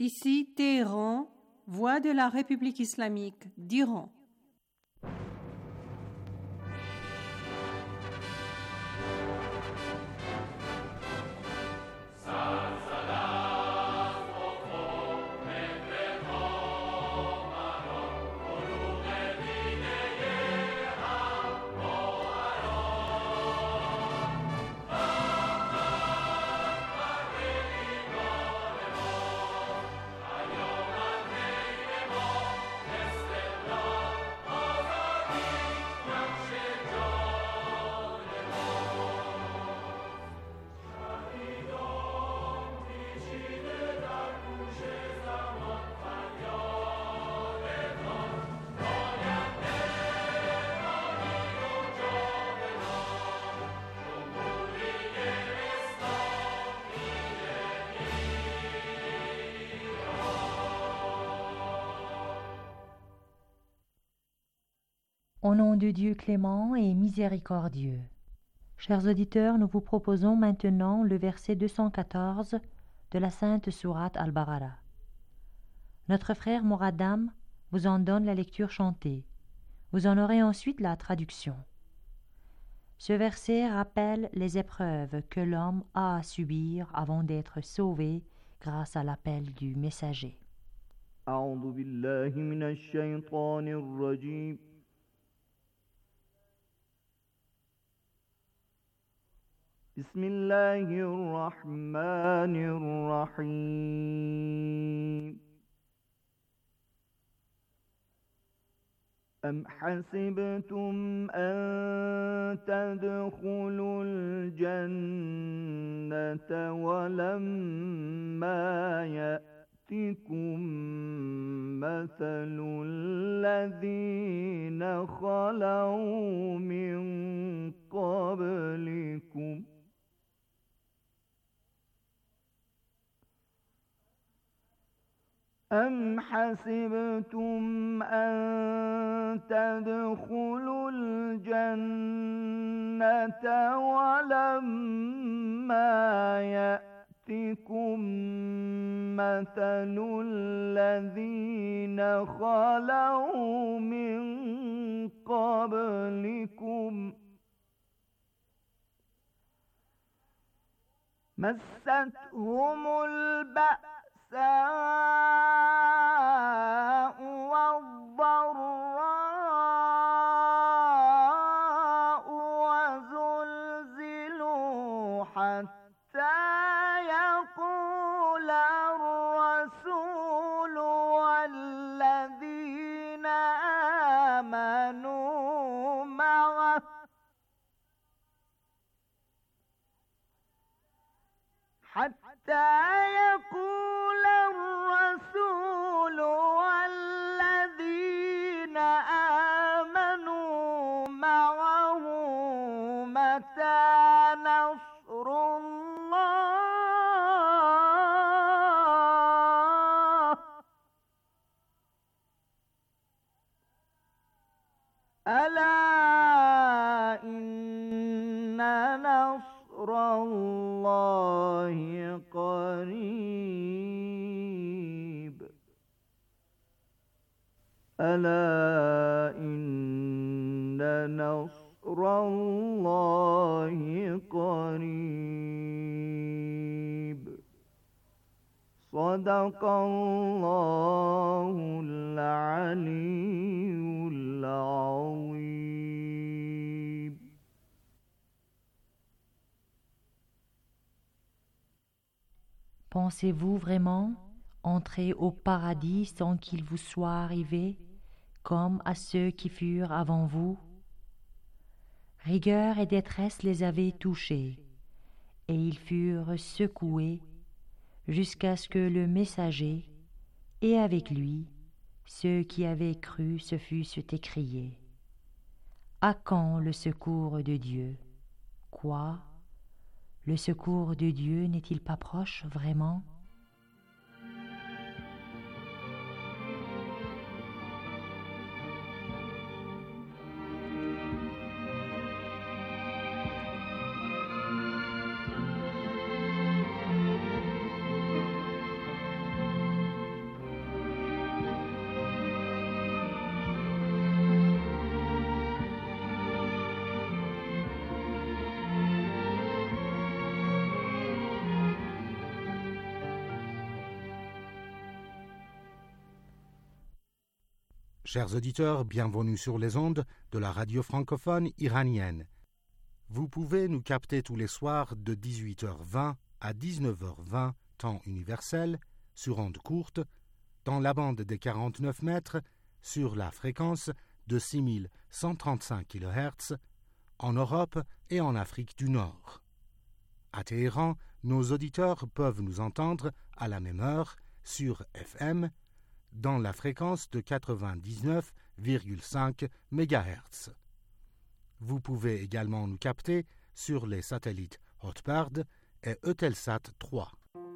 Ici Téhéran, voix de la République islamique d'Iran. Au nom de Dieu clément et miséricordieux. Chers auditeurs, nous vous proposons maintenant le verset 214 de la sainte sourate Al-Baqara. Notre frère Moradam vous en donne la lecture chantée. Vous en aurez ensuite la traduction. Ce verset rappelle les épreuves que l'homme a à subir avant d'être sauvé grâce à l'appel du messager. أعوذ بالله من الشيطان الرجيم بسم الله الرحمن الرحيم أم حسبتم أن تدخلوا الجنة ولما يأتكم مثل الذين خلوا من قبلكم أم حسبتم أن تدخلوا الجنة ولما يأتكم مثل الذين خلوا من قبلكم مستهم البأساء والضراء وزلزلوا حتى يقول الرسول والذين آمنوا معه حتى يقول الرسول والذين آمنوا معه متى نصر الله ألا إن نصر الله قريب ألا إن نصر الله قريب صدق الله العلي العظيم. Pensez-vous vraiment entrer au paradis sans qu'il vous soit arrivé, comme à ceux qui furent avant vous? Rigueur et détresse les avaient touchés, et ils furent secoués jusqu'à ce que le messager, et avec lui, ceux qui avaient cru se fussent écriés. À quand le secours de Dieu? Quoi? Le secours de Dieu n'est-il pas proche vraiment? Chers auditeurs, bienvenue sur les ondes de la radio francophone iranienne. Vous pouvez nous capter tous les soirs de 18h20 à 19h20, temps universel, sur ondes courtes, dans la bande des 49 mètres, sur la fréquence de 6135 kHz, en Europe et en Afrique du Nord. À Téhéran, nos auditeurs peuvent nous entendre à la même heure sur FM, dans la fréquence de 99,5 MHz. Vous pouvez également nous capter sur les satellites Hotbird et Eutelsat 3.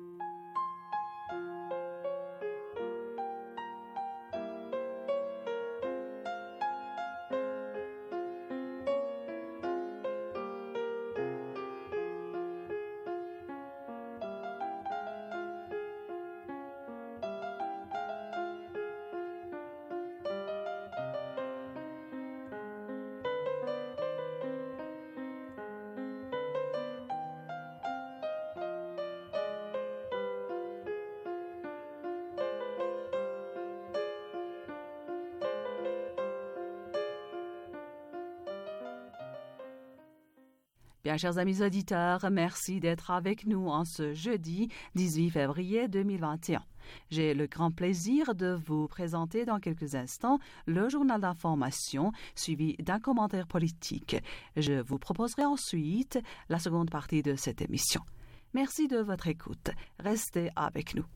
Bien, chers amis auditeurs, merci d'être avec nous en ce jeudi 18 février 2021. J'ai le grand plaisir de vous présenter dans quelques instants le journal d'information suivi d'un commentaire politique. Je vous proposerai ensuite la seconde partie de cette émission. Merci de votre écoute. Restez avec nous.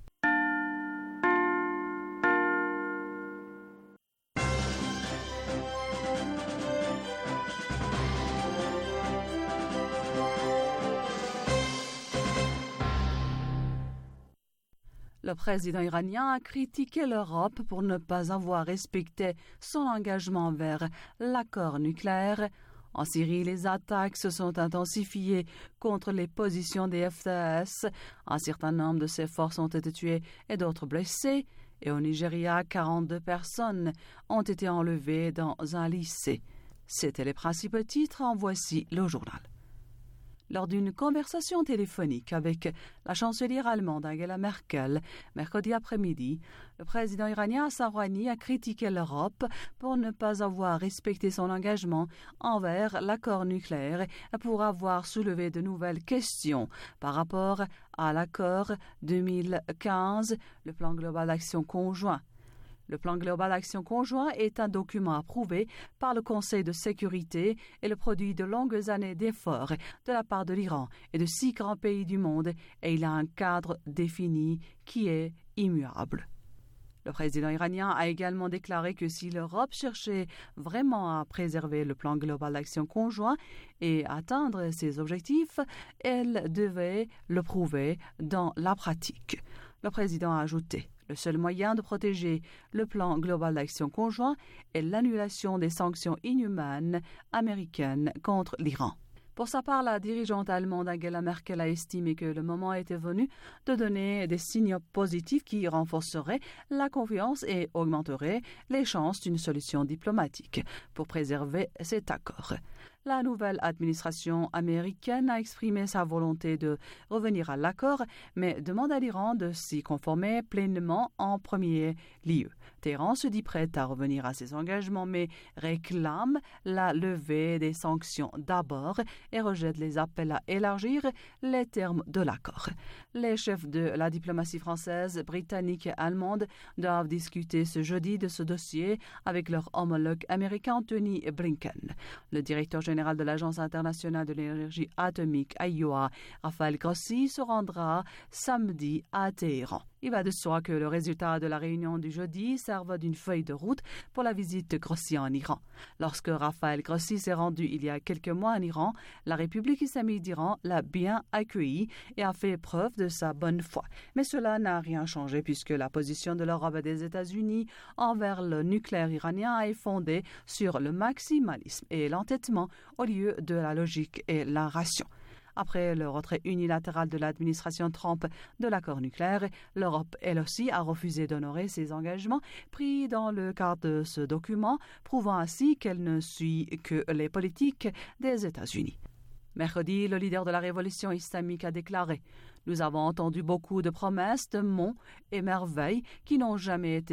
Le président iranien a critiqué l'Europe pour ne pas avoir respecté son engagement envers l'accord nucléaire. En Syrie, les attaques se sont intensifiées contre les positions des FTS. Un certain nombre de ses forces ont été tuées et d'autres blessées. Et au Nigeria, 42 personnes ont été enlevées dans un lycée. C'étaient les principaux titres, en voici le journal. Lors d'une conversation téléphonique avec la chancelière allemande Angela Merkel, mercredi après-midi, le président iranien Hassan Rouhani a critiqué l'Europe pour ne pas avoir respecté son engagement envers l'accord nucléaire et pour avoir soulevé de nouvelles questions par rapport à l'accord 2015, le plan global d'action conjoint. Le plan global d'action conjoint est un document approuvé par le Conseil de sécurité et le produit de longues années d'efforts de la part de l'Iran et de 6 grands pays du monde, et il a un cadre défini qui est immuable. Le président iranien a également déclaré que si l'Europe cherchait vraiment à préserver le plan global d'action conjoint et atteindre ses objectifs, elle devait le prouver dans la pratique. Le président a ajouté: le seul moyen de protéger le plan global d'action conjoint est l'annulation des sanctions inhumaines américaines contre l'Iran. Pour sa part, la dirigeante allemande Angela Merkel a estimé que le moment était venu de donner des signes positifs qui renforceraient la confiance et augmenteraient les chances d'une solution diplomatique pour préserver cet accord. La nouvelle administration américaine a exprimé sa volonté de revenir à l'accord, mais demande à l'Iran de s'y conformer pleinement en premier lieu. Téhéran se dit prête à revenir à ses engagements, mais réclame la levée des sanctions d'abord et rejette les appels à élargir les termes de l'accord. Les chefs de la diplomatie française, britannique et allemande doivent discuter ce jeudi de ce dossier avec leur homologue américain Anthony Blinken. Le directeur général de l'Agence internationale de l'énergie atomique (AIOA), Rafael Grossi, se rendra samedi à Téhéran. Il va de soi que le résultat de la réunion du jeudi serve d'une feuille de route pour la visite de Grossi en Iran. Lorsque Rafael Grossi s'est rendu il y a quelques mois en Iran, la République islamique d'Iran l'a bien accueilli et a fait preuve de sa bonne foi. Mais cela n'a rien changé puisque la position de l'Europe et des États-Unis envers le nucléaire iranien est fondée sur le maximalisme et l'entêtement au lieu de la logique et la ration. Après le retrait unilatéral de l'administration Trump de l'accord nucléaire, l'Europe, elle aussi, a refusé d'honorer ses engagements pris dans le cadre de ce document, prouvant ainsi qu'elle ne suit que les politiques des États-Unis. Mercredi, le leader de la révolution islamique a déclaré « Nous avons entendu beaucoup de promesses, de monts et merveilles qui n'ont jamais été tenues.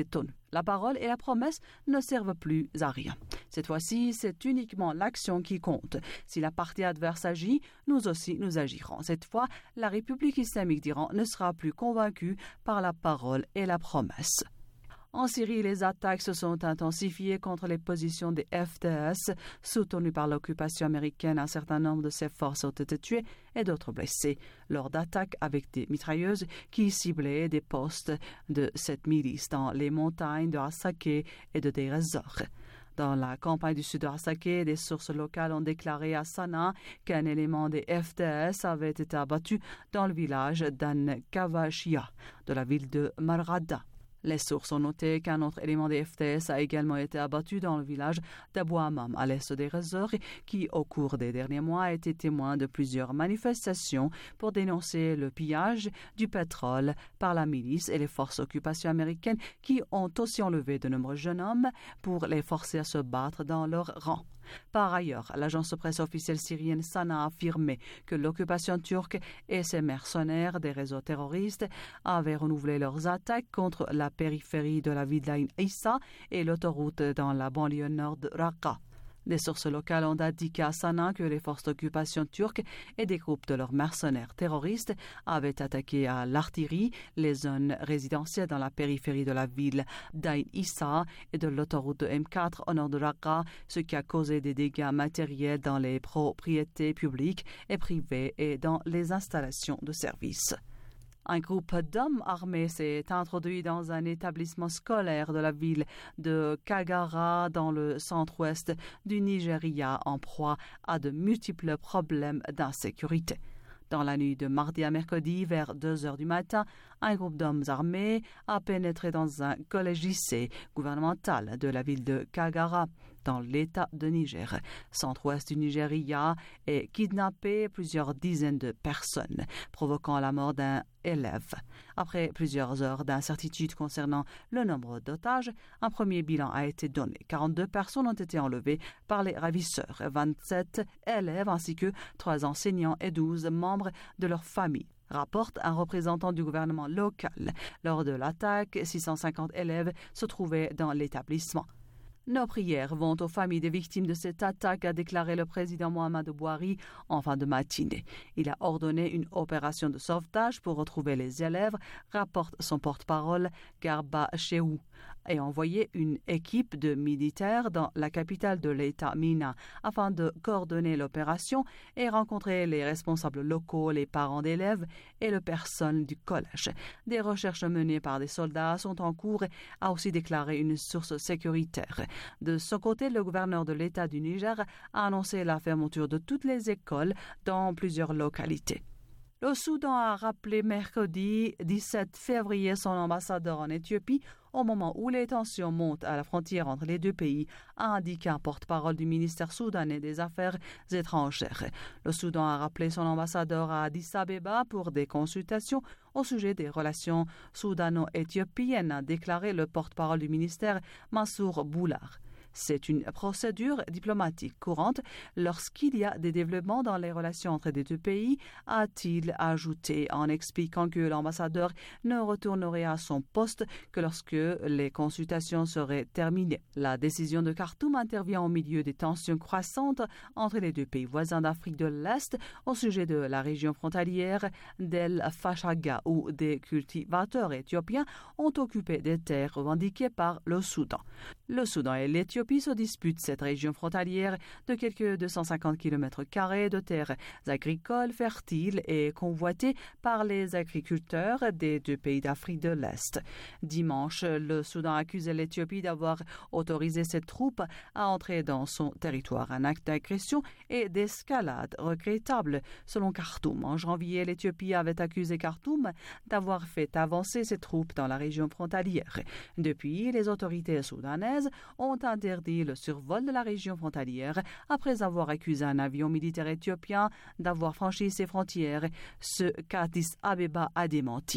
La parole et la promesse ne servent plus à rien. Cette fois-ci, c'est uniquement l'action qui compte. Si la partie adverse agit, nous aussi nous agirons. Cette fois, la République islamique d'Iran ne sera plus convaincue par la parole et la promesse. En Syrie, les attaques se sont intensifiées contre les positions des FDS. Soutenues par l'occupation américaine, un certain nombre de ces forces ont été tuées et d'autres blessées lors d'attaques avec des mitrailleuses qui ciblaient des postes de cette milice dans les montagnes de Hasakeh et de Deir ez-Zor. Dans la campagne du sud de Hasakeh, des sources locales ont déclaré à Sanaa qu'un élément des FDS avait été abattu dans le village d'An-Kavashia de la ville de Marada. Les sources ont noté qu'un autre élément des FDS a également été abattu dans le village d'Abou Hammam, à l'est des Rezor, qui, au cours des derniers mois, a été témoin de plusieurs manifestations pour dénoncer le pillage du pétrole par la milice et les forces d'occupation américaines qui ont aussi enlevé de nombreux jeunes hommes pour les forcer à se battre dans leur rang. Par ailleurs, l'agence de presse officielle syrienne Sana a affirmé que l'occupation turque et ses mercenaires des réseaux terroristes avaient renouvelé leurs attaques contre la périphérie de la ville d'Ain Issa et l'autoroute dans la banlieue nord de Raqqa. Des sources locales ont indiqué à Sanaa que les forces d'occupation turques et des groupes de leurs mercenaires terroristes avaient attaqué à l'artillerie les zones résidentielles dans la périphérie de la ville d'Ain Issa et de l'autoroute de M4 au nord de Raqqa, ce qui a causé des dégâts matériels dans les propriétés publiques et privées et dans les installations de services. Un groupe d'hommes armés s'est introduit dans un établissement scolaire de la ville de Kagara dans le centre-ouest du Nigeria en proie à de multiples problèmes d'insécurité. Dans la nuit de mardi à mercredi, vers 2 heures du matin, un groupe d'hommes armés a pénétré dans un collège-lycée gouvernemental de la ville de Kagara, dans l'État de Niger, centre-ouest du Nigeria, et kidnappé plusieurs dizaines de personnes, provoquant la mort d'un élève. Après plusieurs heures d'incertitude concernant le nombre d'otages, un premier bilan a été donné. 42 personnes ont été enlevées par les ravisseurs, 27 élèves ainsi que 3 enseignants et 12 membres de leur famille, rapporte un représentant du gouvernement local. Lors de l'attaque, 650 élèves se trouvaient dans l'établissement. Nos prières vont aux familles des victimes de cette attaque, a déclaré le président Mohamedou Bouhari en fin de matinée. Il a ordonné une opération de sauvetage pour retrouver les élèves, rapporte son porte-parole Garba Shehu, et envoyé une équipe de militaires dans la capitale de l'État, Mina, afin de coordonner l'opération et rencontrer les responsables locaux, les parents d'élèves et le personnel du collège. Des recherches menées par des soldats sont en cours, a aussi déclaré une source sécuritaire. De son côté, le gouverneur de l'État du Niger a annoncé la fermeture de toutes les écoles dans plusieurs localités. Le Soudan a rappelé mercredi 17 février son ambassadeur en Éthiopie au moment où les tensions montent à la frontière entre les deux pays, a indiqué un porte-parole du ministère soudanais des Affaires étrangères. Le Soudan a rappelé son ambassadeur à Addis Abeba pour des consultations au sujet des relations soudano-éthiopiennes, a déclaré le porte-parole du ministère Mansour Boulard. C'est une procédure diplomatique courante lorsqu'il y a des développements dans les relations entre les deux pays, a-t-il ajouté en expliquant que l'ambassadeur ne retournerait à son poste que lorsque les consultations seraient terminées. La décision de Khartoum intervient au milieu des tensions croissantes entre les deux pays voisins d'Afrique de l'Est au sujet de la région frontalière d'El Fashaga où des cultivateurs éthiopiens ont occupé des terres revendiquées par le Soudan. Le Soudan et l'Éthiopie se disputent cette région frontalière de quelques 250 km² de terres agricoles fertiles et convoitées par les agriculteurs des deux pays d'Afrique de l'Est. Dimanche, le Soudan a accusé l'Éthiopie d'avoir autorisé ses troupes à entrer dans son territoire, un acte d'agression et d'escalade regrettable, selon Khartoum. En janvier, l'Éthiopie avait accusé Khartoum d'avoir fait avancer ses troupes dans la région frontalière. Depuis, les autorités soudanaises ont interdit le survol de la région frontalière après avoir accusé un avion militaire éthiopien d'avoir franchi ses frontières, ce qu'Addis Abeba a démenti.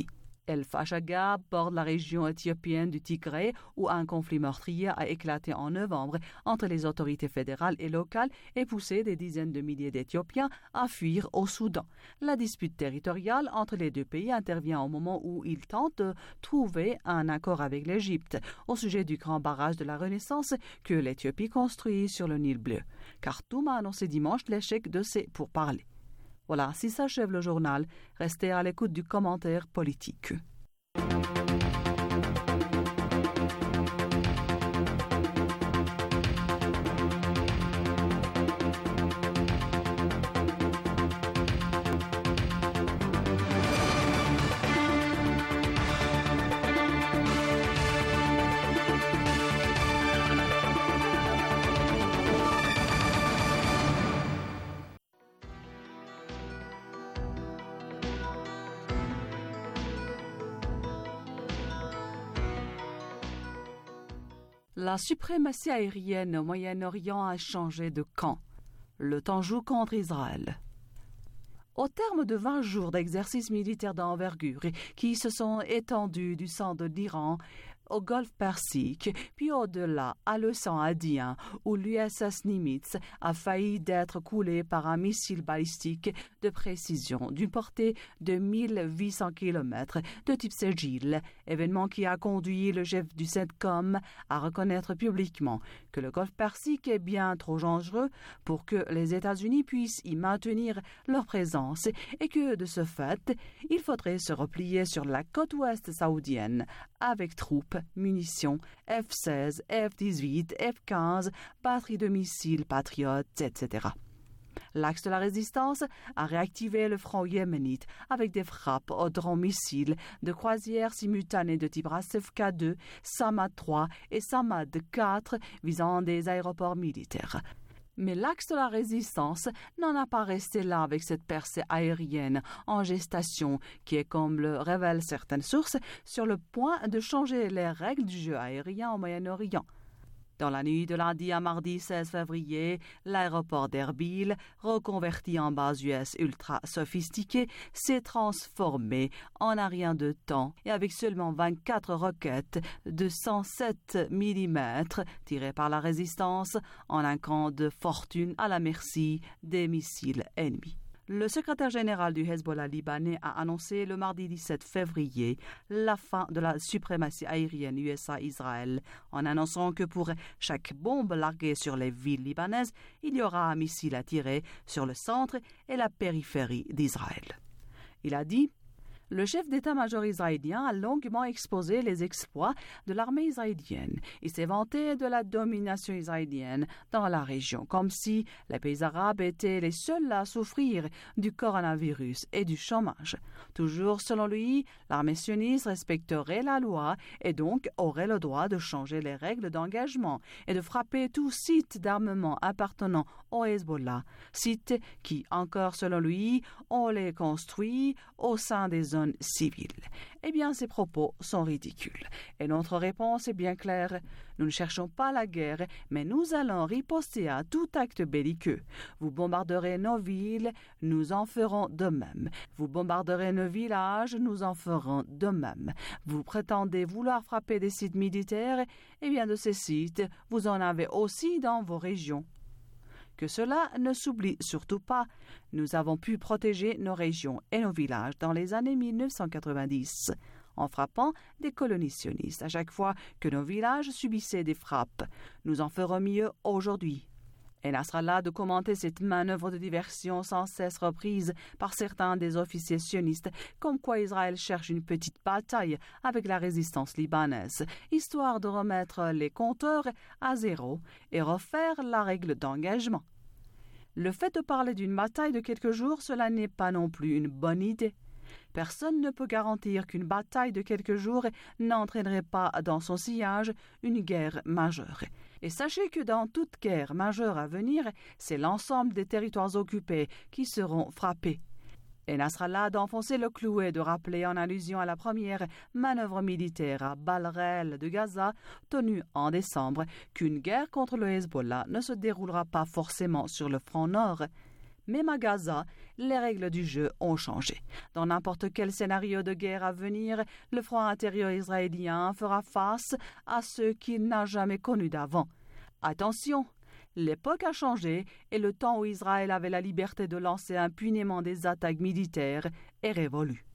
El Fashaga borde la région éthiopienne du Tigré où un conflit meurtrier a éclaté en novembre entre les autorités fédérales et locales et poussé des dizaines de milliers d'Éthiopiens à fuir au Soudan. La dispute territoriale entre les deux pays intervient au moment où ils tentent de trouver un accord avec l'Égypte au sujet du grand barrage de la Renaissance que l'Éthiopie construit sur le Nil bleu. Khartoum a annoncé dimanche l'échec de ces pourparlers. Voilà, ainsi s'achève le journal. Restez à l'écoute du commentaire politique. La suprématie aérienne au Moyen-Orient a changé de camp. Le temps joue contre Israël. Au terme de 20 jours d'exercices militaires d'envergure qui se sont étendus du centre d'Iran au golfe Persique, puis au-delà à l'océan Indien, où l'USS Nimitz a failli d'être coulé par un missile balistique de précision d'une portée de 1800 km de type Segil, événement qui a conduit le chef du CENTCOM à reconnaître publiquement que le golfe Persique est bien trop dangereux pour que les États-Unis puissent y maintenir leur présence et que, de ce fait, il faudrait se replier sur la côte ouest saoudienne avec troupes, munitions, F-16, F-18, F-15, batteries de missiles patriotes, etc. L'axe de la résistance a réactivé le front yéménite avec des frappes aux drones missiles de croisière simultanées de type Rasefka 2, Samad 3 et Samad 4 visant des aéroports militaires. Mais l'axe de la résistance n'en a pas resté là avec cette percée aérienne en gestation qui est, comme le révèlent certaines sources, sur le point de changer les règles du jeu aérien au Moyen-Orient. Dans la nuit de lundi à mardi 16 février, l'aéroport d'Erbil, reconverti en base US ultra sophistiquée, s'est transformé en un rien de temps et avec seulement 24 roquettes de 107 mm tirées par la résistance en un camp de fortune à la merci des missiles ennemis. Le secrétaire général du Hezbollah libanais a annoncé le mardi 17 février la fin de la suprématie aérienne USA-Israël en annonçant que pour chaque bombe larguée sur les villes libanaises, il y aura un missile à tirer sur le centre et la périphérie d'Israël. Il a dit: le chef d'état-major israélien a longuement exposé les exploits de l'armée israélienne. Il s'est vanté de la domination israélienne dans la région, comme si les pays arabes étaient les seuls à souffrir du coronavirus et du chômage. Toujours selon lui, l'armée sioniste respecterait la loi et donc aurait le droit de changer les règles d'engagement et de frapper tout site d'armement appartenant au Hezbollah, sites qui, encore selon lui, on les construit au sein des zones civiles. Eh bien, ces propos sont ridicules. Et notre réponse est bien claire. Nous ne cherchons pas la guerre, mais nous allons riposter à tout acte belliqueux. Vous bombarderez nos villes, nous en ferons de même. Vous bombarderez nos villages, nous en ferons de même. Vous prétendez vouloir frapper des sites militaires, eh bien, de ces sites, vous en avez aussi dans vos régions. Que cela ne s'oublie surtout pas. Nous avons pu protéger nos régions et nos villages dans les années 1990, en frappant des colonies sionistes à chaque fois que nos villages subissaient des frappes. Nous en ferons mieux aujourd'hui. Et Nasrallah de commenter cette manœuvre de diversion sans cesse reprise par certains des officiers sionistes, comme quoi Israël cherche une petite bataille avec la résistance libanaise, histoire de remettre les compteurs à zéro et refaire la règle d'engagement. Le fait de parler d'une bataille de quelques jours, cela n'est pas non plus une bonne idée. Personne ne peut garantir qu'une bataille de quelques jours n'entraînerait pas dans son sillage une guerre majeure. Et sachez que dans toute guerre majeure à venir, c'est l'ensemble des territoires occupés qui seront frappés. Et Nasrallah d'enfoncer le clou et de rappeler en allusion à la première manœuvre militaire à balles réelles de Gaza, tenue en décembre, qu'une guerre contre le Hezbollah ne se déroulera pas forcément sur le front nord. Même à Gaza, les règles du jeu ont changé. Dans n'importe quel scénario de guerre à venir, le front intérieur israélien fera face à ce qu'il n'a jamais connu d'avant. Attention, l'époque a changé et le temps où Israël avait la liberté de lancer impunément des attaques militaires est révolu.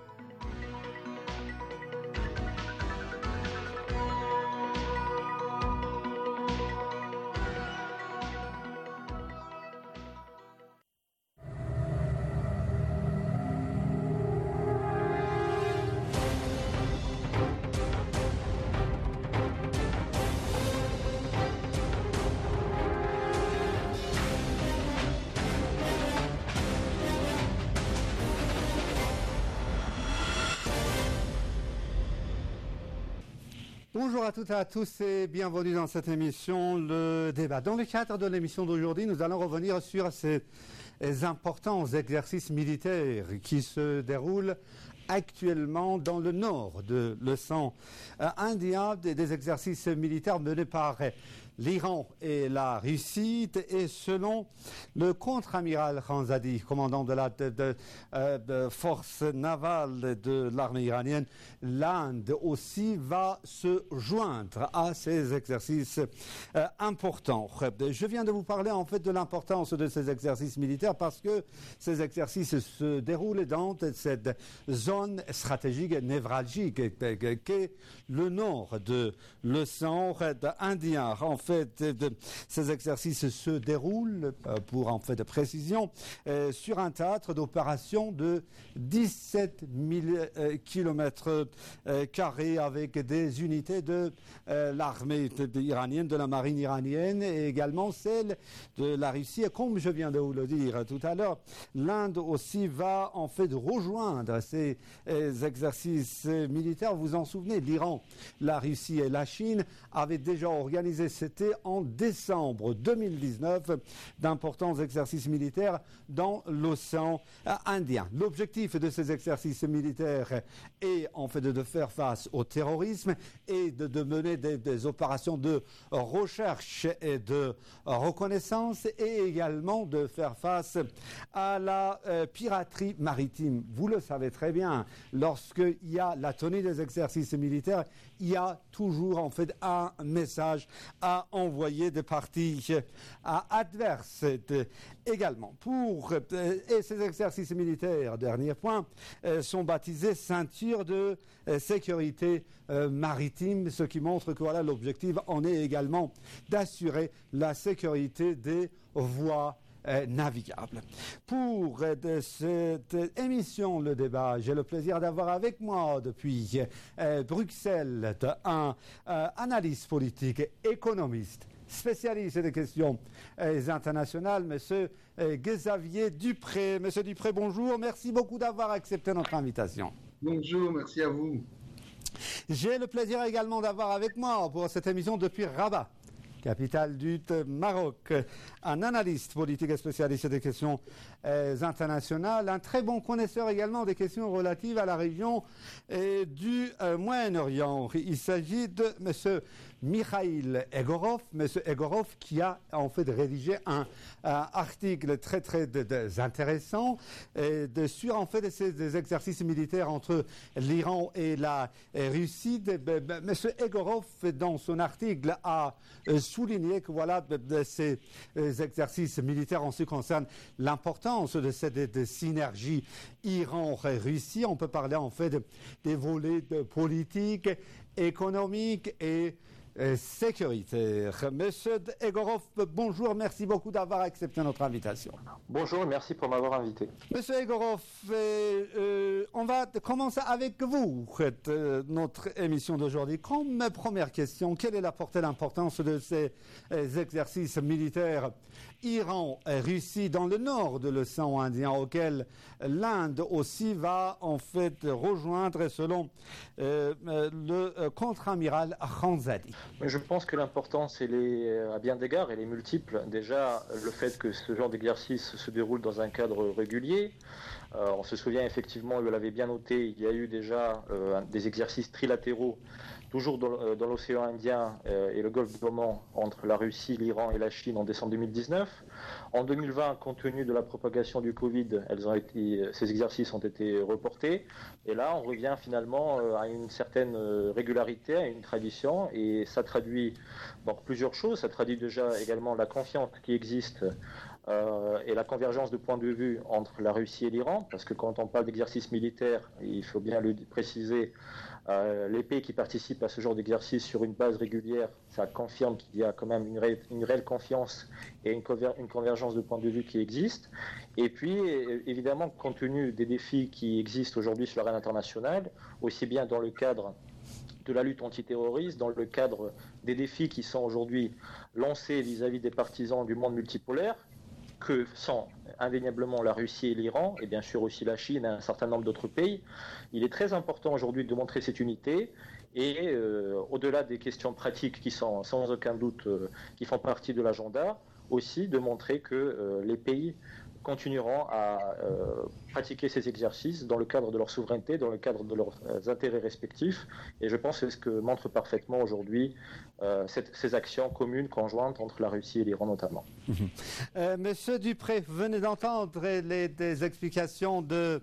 Bonjour à toutes et à tous et bienvenue dans cette émission, le débat. Dans le cadre de l'émission d'aujourd'hui, nous allons revenir sur ces importants exercices militaires qui se déroulent actuellement dans le nord de l'océan Indien, des exercices militaires menés par l'Iran et la Russie, et selon le contre-amiral Khanzadi, commandant de la force navale de l'armée iranienne, l'Inde aussi va se joindre à ces exercices importants. Je viens de vous parler en fait de l'importance de ces exercices militaires parce que ces exercices se déroulent dans cette zone stratégique et névralgique qu'est le nord de l'océan Indien. En fait, ces exercices se déroulent, pour en fait de précision, sur un théâtre d'opération de 17 000 km carrés avec des unités de l'armée iranienne, de la marine iranienne et également celle de la Russie. Et comme je viens de vous le dire tout à l'heure, l'Inde aussi va en fait rejoindre ces exercices militaires. Vous vous en souvenez, l'Iran, la Russie et la Chine avaient déjà organisé, c'était en décembre 2019, d'importants exercices militaires dans l'océan Indien. L'objectif de ces exercices militaires est en fait de faire face au terrorisme et de mener des opérations de recherche et de reconnaissance et également de faire face à la piraterie maritime. Vous le savez très bien, lorsqu'il y a la tenue des exercices militaires, il y a toujours en fait un message à envoyer des parties adverses également. Et ces exercices militaires, dernier point, sont baptisés ceinture de sécurité maritime, ce qui montre que voilà, l'objectif en est également d'assurer la sécurité des voies navigable. Pour cette émission, le débat, j'ai le plaisir d'avoir avec moi depuis Bruxelles un analyste politique, économiste, spécialiste des questions internationales, M. Xavier Dupré. Monsieur Dupré, bonjour. Merci beaucoup d'avoir accepté notre invitation. Bonjour, merci à vous. J'ai le plaisir également d'avoir avec moi pour cette émission depuis Rabat, capitale du Maroc, un analyste politique et spécialiste des questions internationales, un très bon connaisseur également des questions relatives à la région du Moyen-Orient. Il s'agit de M. Mikhail Egorov, M. Egorov qui a en fait rédigé un article très intéressant sur en fait ces exercices militaires entre l'Iran et la Russie. M. Egorov, dans son article, a souligné que voilà, ces exercices militaires en ce qui concerne l'importance de cette synergie Iran-Russie. On peut parler en fait des volets politiques, économiques et sécuritaire. Monsieur Egorov, bonjour, merci beaucoup d'avoir accepté notre invitation. Bonjour et merci pour m'avoir invité. Monsieur Egorov, on va commencer avec vous, notre émission d'aujourd'hui. Comme première question, quelle est la portée, l'importance de ces exercices militaires Iran-Russie dans le nord de l'océan Indien, auquel l'Inde aussi va en fait rejoindre selon le contre-amiral Khanzadi? Je pense que l'importance, elle est à bien d'égards, elle est multiple. Déjà, le fait que ce genre d'exercice se déroule dans un cadre régulier. On se souvient effectivement, vous l'avez bien noté, il y a eu déjà des exercices trilatéraux toujours dans l'océan Indien et le golfe d'Oman entre la Russie, l'Iran et la Chine en décembre 2019. En 2020, compte tenu de la propagation du Covid, ces exercices ont été reportés. Et là, on revient finalement à une certaine régularité, à une tradition. Et ça traduit donc plusieurs choses. Ça traduit déjà également la confiance qui existe et la convergence de points de vue entre la Russie et l'Iran. Parce que quand on parle d'exercice militaire, il faut bien le préciser, les pays qui participent à ce genre d'exercice sur une base régulière, ça confirme qu'il y a quand même une réelle confiance et une convergence de points de vue qui existe. Et puis, évidemment, compte tenu des défis qui existent aujourd'hui sur l'arène internationale, aussi bien dans le cadre de la lutte antiterroriste, dans le cadre des défis qui sont aujourd'hui lancés vis-à-vis des partisans du monde multipolaire, que sont indéniablement la Russie et l'Iran, et bien sûr aussi la Chine et un certain nombre d'autres pays. Il est très important aujourd'hui de montrer cette unité et au-delà des questions pratiques qui sont sans aucun doute qui font partie de l'agenda, aussi de montrer que les pays continueront à pratiquer ces exercices dans le cadre de leur souveraineté, dans le cadre de leurs intérêts respectifs. Et je pense que c'est ce que montre parfaitement aujourd'hui ces actions communes, conjointes entre la Russie et l'Iran notamment. Monsieur Dupré, vous venez d'entendre des explications de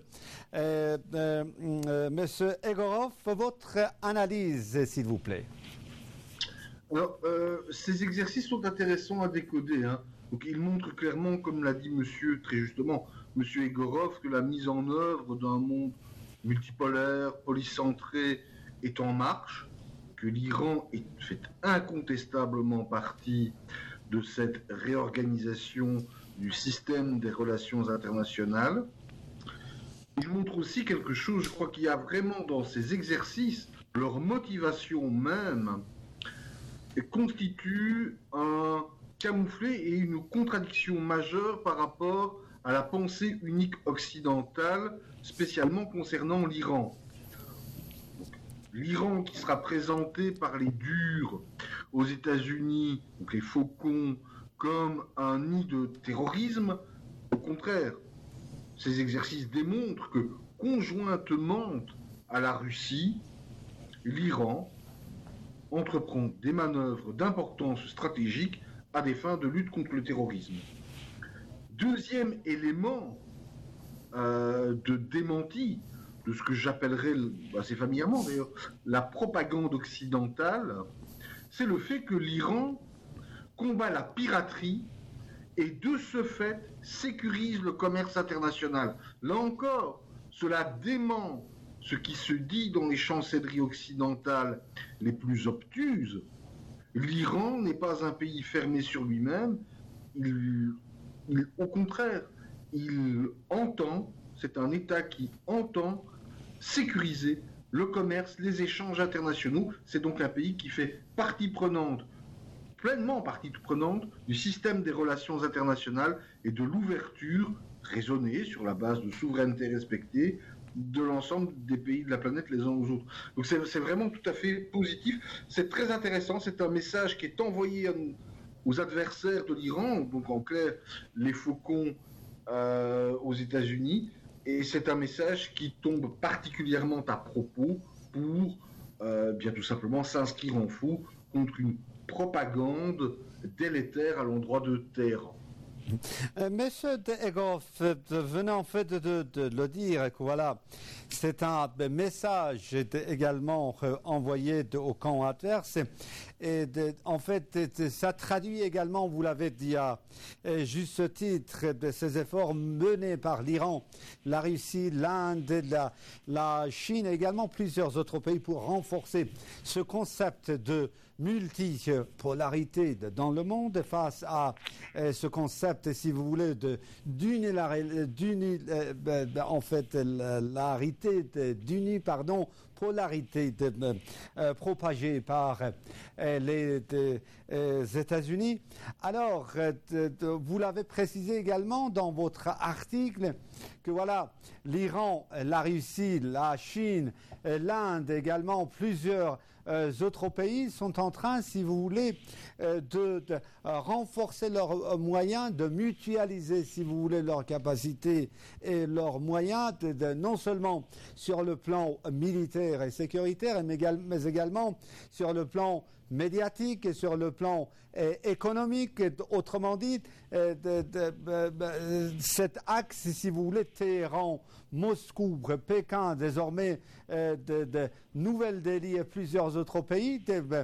Monsieur Egorov. Votre analyse, s'il vous plaît. Alors, ces exercices sont intéressants à décoder, hein. Donc, il montre clairement, comme l'a dit monsieur, très justement, monsieur Egorov, que la mise en œuvre d'un monde multipolaire, polycentré est en marche, que l'Iran fait incontestablement partie de cette réorganisation du système des relations internationales. Il montre aussi quelque chose, je crois qu'il y a vraiment dans ces exercices, leur motivation même constitue un camouflé et une contradiction majeure par rapport à la pensée unique occidentale, spécialement concernant l'Iran. L'Iran qui sera présenté par les durs aux États-Unis, donc les faucons, comme un nid de terrorisme, au contraire, ces exercices démontrent que conjointement à la Russie, l'Iran entreprend des manœuvres d'importance stratégique à des fins de lutte contre le terrorisme. Deuxième élément de démenti de ce que j'appellerais, assez familièrement d'ailleurs, la propagande occidentale, c'est le fait que l'Iran combat la piraterie et de ce fait sécurise le commerce international. Là encore, cela dément ce qui se dit dans les chancelleries occidentales les plus obtuses. L'Iran n'est pas un pays fermé sur lui-même, au contraire, il entend, c'est un État qui entend sécuriser le commerce, les échanges internationaux. C'est donc un pays qui fait partie prenante, pleinement partie prenante du système des relations internationales et de l'ouverture raisonnée sur la base de souveraineté respectée de l'ensemble des pays de la planète les uns aux autres. Donc c'est vraiment tout à fait positif, c'est très intéressant, c'est un message qui est envoyé aux adversaires de l'Iran, donc en clair les faucons aux États-Unis, et c'est un message qui tombe particulièrement à propos pour bien tout simplement s'inscrire en faux contre une propagande délétère à l'endroit de Téhéran. Monsieur Egorov, venez en fait de le dire, que voilà, c'est un message également envoyé au camp adverse. Et en fait, ça traduit également, vous l'avez dit à juste titre, de ces efforts menés par l'Iran, la Russie, l'Inde, la Chine et également plusieurs autres pays pour renforcer ce concept de multipolarité dans le monde face à ce concept, si vous voulez, polarité propagée par les États-Unis. Alors, vous l'avez précisé également dans votre article que voilà, l'Iran, la Russie, la Chine, l'Inde également, plusieurs autres pays sont en train, si vous voulez, de renforcer leurs moyens, de mutualiser, si vous voulez, leurs capacités et leurs moyens, non seulement sur le plan militaire et sécuritaire, mais également sur le plan médiatique et sur le plan économique. Autrement dit, cet axe, si vous voulez, Téhéran, Moscou, Pékin, désormais de Nouvelle-Delhi et plusieurs autres pays,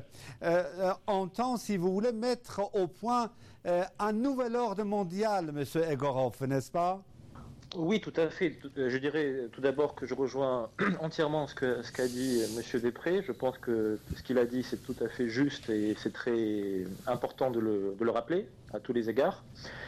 entend, si vous voulez, mettre au point un nouvel ordre mondial, M. Egorov, n'est-ce pas? Oui, tout à fait. Je dirais tout d'abord que je rejoins entièrement ce qu'a dit M. Després. Je pense que ce qu'il a dit, c'est tout à fait juste et c'est très important de le rappeler à tous les égards.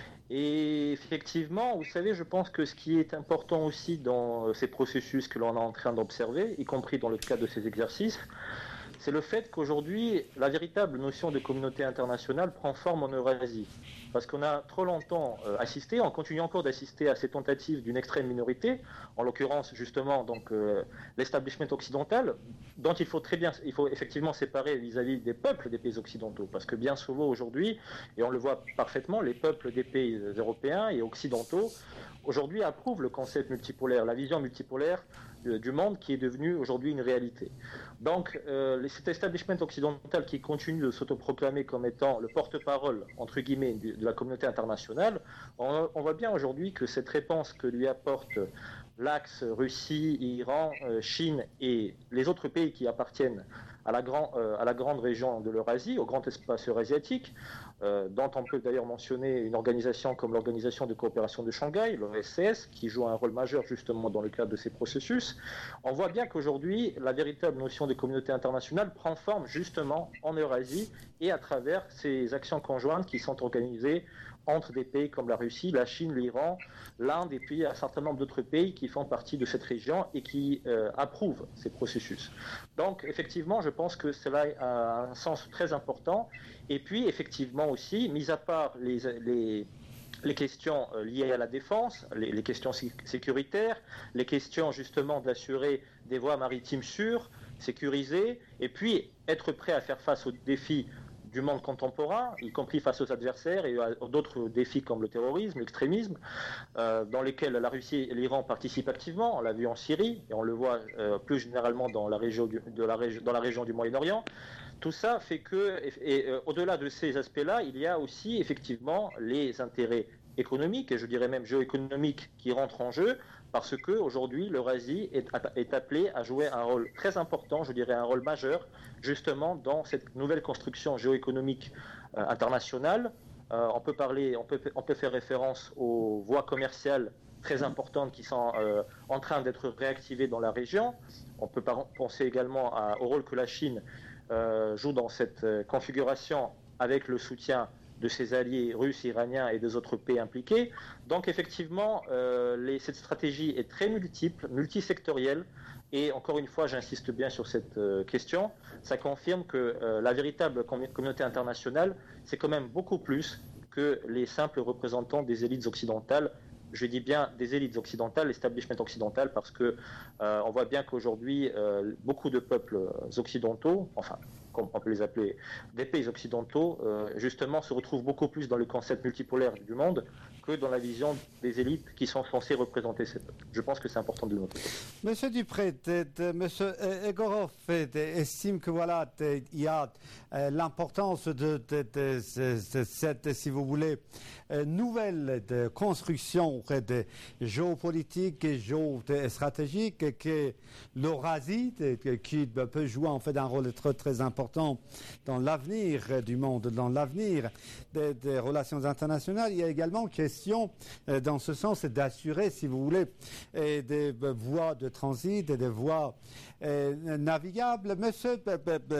Et effectivement, vous savez, je pense que ce qui est important aussi dans ces processus que l'on est en train d'observer, y compris dans le cadre de ces exercices, c'est le fait qu'aujourd'hui, la véritable notion de communauté internationale prend forme en Eurasie. Parce qu'on a trop longtemps assisté, on continue encore d'assister à ces tentatives d'une extrême minorité, en l'occurrence justement donc l'establishment occidental, dont il faut effectivement séparer vis-à-vis des peuples des pays occidentaux. Parce que bien souvent aujourd'hui, et on le voit parfaitement, les peuples des pays européens et occidentaux aujourd'hui approuvent le concept multipolaire, la vision multipolaire du monde qui est devenu aujourd'hui une réalité. Donc cet establishment occidental qui continue de s'autoproclamer comme étant le porte-parole, entre guillemets, de la communauté internationale, on voit bien aujourd'hui que cette réponse que lui apporte l'axe Russie, Iran, Chine et les autres pays qui appartiennent à la grande région de l'Eurasie, au grand espace eurasiatique, dont on peut d'ailleurs mentionner une organisation comme l'Organisation de coopération de Shanghai, l'OSCE, qui joue un rôle majeur justement dans le cadre de ces processus. On voit bien qu'aujourd'hui, la véritable notion de communauté internationale prend forme justement en Eurasie et à travers ces actions conjointes qui sont organisées entre des pays comme la Russie, la Chine, l'Iran, l'Inde et puis un certain nombre d'autres pays qui font partie de cette région et qui approuvent ces processus. Donc effectivement, je pense que cela a un sens très important. Et puis effectivement aussi, mis à part les questions liées à la défense, les questions sécuritaires, les questions justement d'assurer des voies maritimes sûres, sécurisées, et puis être prêt à faire face aux défis du monde contemporain, y compris face aux adversaires et à d'autres défis comme le terrorisme, l'extrémisme, dans lesquels la Russie et l'Iran participent activement. On l'a vu en Syrie et on le voit plus généralement dans la région du Moyen-Orient. Tout ça fait que, au-delà de ces aspects-là, il y a aussi effectivement les intérêts économiques et je dirais même géoéconomiques qui rentrent en jeu, parce qu'aujourd'hui, l'Eurasie est appelée à jouer un rôle très important, je dirais un rôle majeur, justement dans cette nouvelle construction géoéconomique internationale. On peut faire référence aux voies commerciales très importantes qui sont en train d'être réactivées dans la région. On peut penser également au rôle que la Chine joue dans cette configuration avec le soutien de ses alliés russes, iraniens et des autres pays impliqués. Donc effectivement, cette stratégie est très multiple, multisectorielle, et encore une fois, j'insiste bien sur cette question, ça confirme que la véritable communauté internationale, c'est quand même beaucoup plus que les simples représentants des élites occidentales. Je dis bien des élites occidentales, l'establishment occidental, parce que on voit bien qu'aujourd'hui, beaucoup de peuples occidentaux, enfin, comme on peut les appeler, des pays occidentaux, justement, se retrouvent beaucoup plus dans le concept multipolaire du monde que dans la vision des élites qui sont censées représenter ces peuples. Je pense que c'est important de noter. Monsieur Dupré, Monsieur Egorov estime que voilà, il y a l'importance de cette, si vous voulez, nouvelle construction géopolitique et géostratégique qu'est l'Eurasie, qui peut jouer en fait un rôle très, très important dans l'avenir du monde, dans l'avenir des relations internationales. Il y a également question dans ce sens d'assurer, si vous voulez, des voies de transit et des voies navigables. Monsieur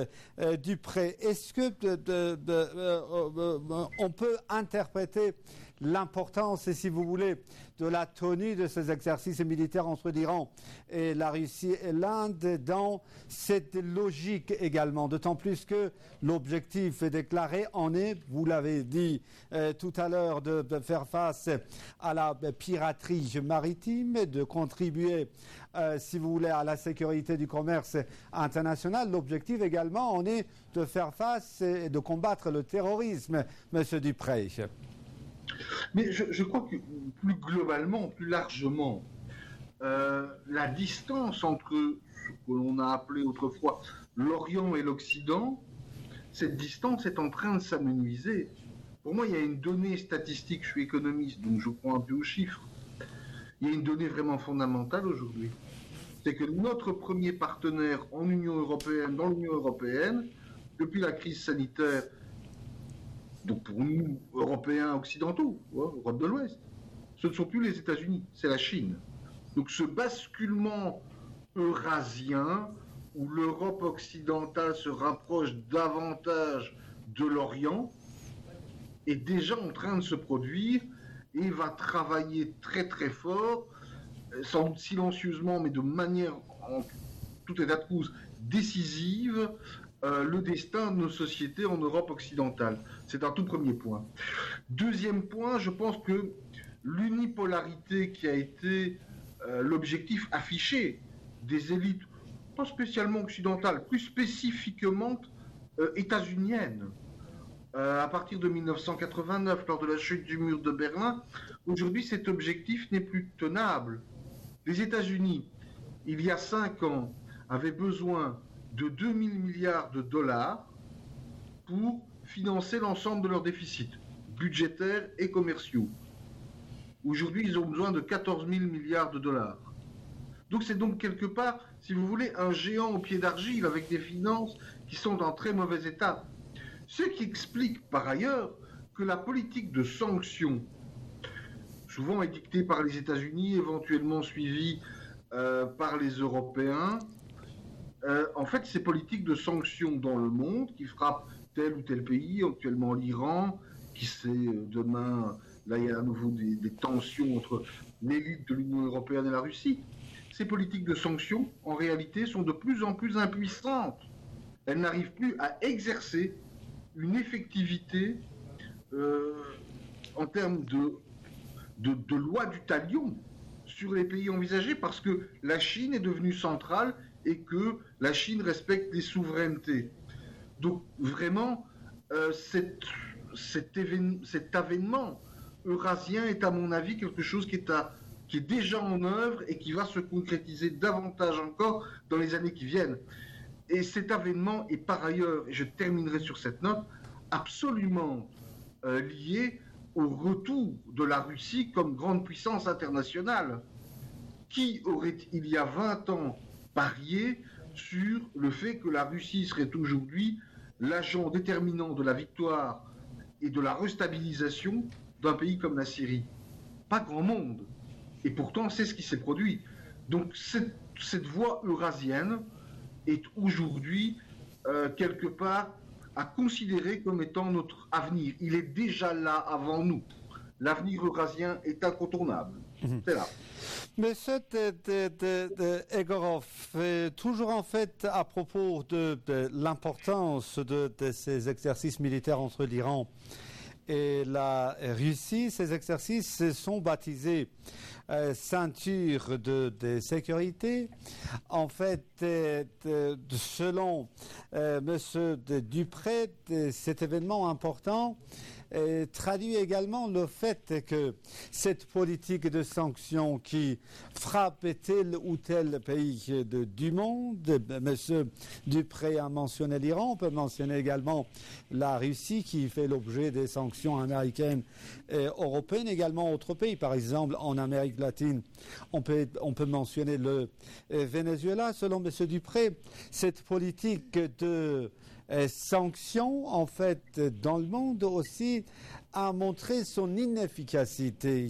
Dupré, est-ce que on peut interpréter l'importance, si vous voulez, de la tenue de ces exercices militaires entre l'Iran et la Russie et l'Inde dans cette logique également, d'autant plus que l'objectif déclaré en est, vous l'avez dit tout à l'heure, de faire face à la piraterie maritime, de contribuer, si vous voulez, à la sécurité du commerce international. L'objectif également en est de faire face et de combattre le terrorisme, Monsieur Dupré. Mais je crois que plus globalement, plus largement, la distance entre ce que l'on a appelé autrefois l'Orient et l'Occident, cette distance est en train de s'amenuiser. Pour moi, il y a une donnée statistique, je suis économiste, donc je crois un peu aux chiffres. Il y a une donnée vraiment fondamentale aujourd'hui. C'est que notre premier partenaire en Union européenne, dans l'Union européenne, depuis la crise sanitaire, donc pour nous, Européens occidentaux, Europe de l'Ouest, ce ne sont plus les États-Unis, c'est la Chine. Donc ce basculement eurasien, où l'Europe occidentale se rapproche davantage de l'Orient, est déjà en train de se produire et va travailler très très fort, sans doute silencieusement, mais de manière, en tout état de cause, décisive, le destin de nos sociétés en Europe occidentale. C'est un tout premier point. Deuxième point, je pense que l'unipolarité qui a été l'objectif affiché des élites, pas spécialement occidentales, plus spécifiquement états-uniennes, à partir de 1989, lors de la chute du mur de Berlin, aujourd'hui cet objectif n'est plus tenable. Les États-Unis, il y a 5 ans, avaient besoin de 2000 milliards de dollars pour financer l'ensemble de leurs déficits budgétaires et commerciaux. Aujourd'hui, ils ont besoin de 14 000 milliards de dollars. Donc c'est donc quelque part, si vous voulez, un géant au pied d'argile avec des finances qui sont dans très mauvais état. Ce qui explique par ailleurs que la politique de sanctions, souvent édictée par les États-Unis, éventuellement suivie par les Européens, en fait, ces politiques de sanctions dans le monde qui frappent tel ou tel pays, actuellement l'Iran, qui sait demain, là il y a à nouveau des tensions entre l'élite de l'Union européenne et la Russie. Ces politiques de sanctions, en réalité, sont de plus en plus impuissantes. Elles n'arrivent plus à exercer une effectivité en termes de loi du talion sur les pays envisagés, parce que la Chine est devenue centrale et que la Chine respecte les souverainetés. Donc vraiment, cet avènement eurasien est à mon avis quelque chose qui est déjà en œuvre et qui va se concrétiser davantage encore dans les années qui viennent. Et cet avènement est par ailleurs, et je terminerai sur cette note, absolument lié au retour de la Russie comme grande puissance internationale. Qui aurait, il y a 20 ans, parié sur le fait que la Russie serait aujourd'hui l'agent déterminant de la victoire et de la restabilisation d'un pays comme la Syrie? Pas grand monde. Et pourtant, c'est ce qui s'est produit. Donc cette voie eurasienne est aujourd'hui, quelque part, à considérer comme étant notre avenir. Il est déjà là avant nous. L'avenir eurasien est incontournable. C'est là. Monsieur Egorov, toujours en fait à propos de l'importance de ces exercices militaires entre l'Iran et la Russie, ces exercices sont baptisés ceinture de sécurité. En fait, selon Monsieur Dupré, cet événement important traduit également le fait que cette politique de sanctions qui frappe tel ou tel pays du monde, M. Dupré a mentionné l'Iran, on peut mentionner également la Russie qui fait l'objet des sanctions américaines et européennes, également autres pays, par exemple en Amérique latine, on peut mentionner le Venezuela. Selon M. Dupré, cette politique de sanctions, en fait, dans le monde aussi, a montré son inefficacité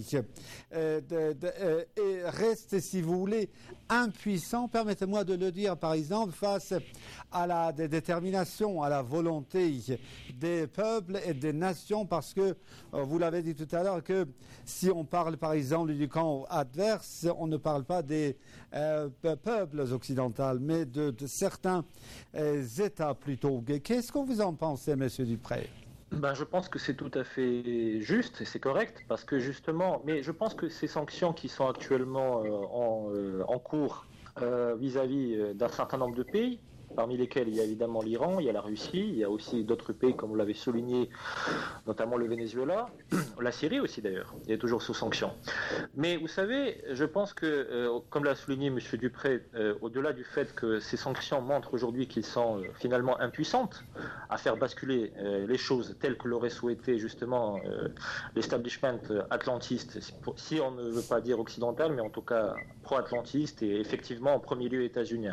et reste, si vous voulez, impuissant, permettez-moi de le dire, par exemple, face à la détermination, à la volonté des peuples et des nations, parce que, vous l'avez dit tout à l'heure, que si on parle, par exemple, du camp adverse, on ne parle pas des peuples occidentaux, mais de certains États plutôt. Qu'est-ce que vous en pensez, Monsieur Dupré ? Je pense que c'est tout à fait juste et c'est correct parce que justement, mais je pense que ces sanctions qui sont actuellement en cours vis-à-vis d'un certain nombre de pays, parmi lesquels il y a évidemment l'Iran, il y a la Russie, il y a aussi d'autres pays comme vous l'avez souligné, notamment le Venezuela, la Syrie aussi d'ailleurs, il est toujours sous sanctions. Mais vous savez, je pense que, comme l'a souligné M. Dupré, au-delà du fait que ces sanctions montrent aujourd'hui qu'ils sont finalement impuissantes à faire basculer les choses telles que l'aurait souhaité justement l'establishment atlantiste, si on ne veut pas dire occidental, mais en tout cas pro-atlantiste et effectivement en premier lieu états-unien.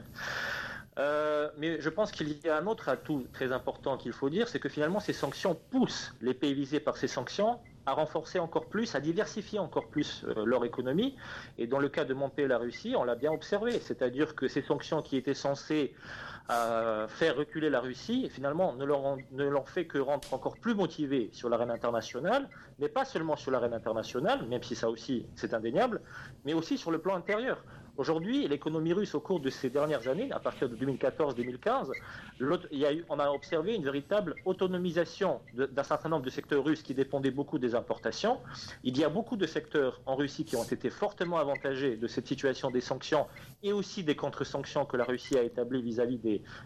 Mais je pense qu'il y a un autre atout très important qu'il faut dire, c'est que finalement ces sanctions poussent les pays visés par ces sanctions à renforcer encore plus, à diversifier encore plus leur économie. Et dans le cas de mon pays, la Russie, on l'a bien observé, c'est-à-dire que ces sanctions qui étaient censées faire reculer la Russie, finalement ne l'ont fait que rendre encore plus motivés sur l'arène internationale, mais pas seulement sur l'arène internationale, même si ça aussi c'est indéniable, mais aussi sur le plan intérieur. Aujourd'hui, l'économie russe, au cours de ces dernières années, à partir de 2014-2015, on a observé une véritable autonomisation d'un certain nombre de secteurs russes qui dépendaient beaucoup des importations. Il y a beaucoup de secteurs en Russie qui ont été fortement avantagés de cette situation des sanctions et aussi des contre-sanctions que la Russie a établies vis-à-vis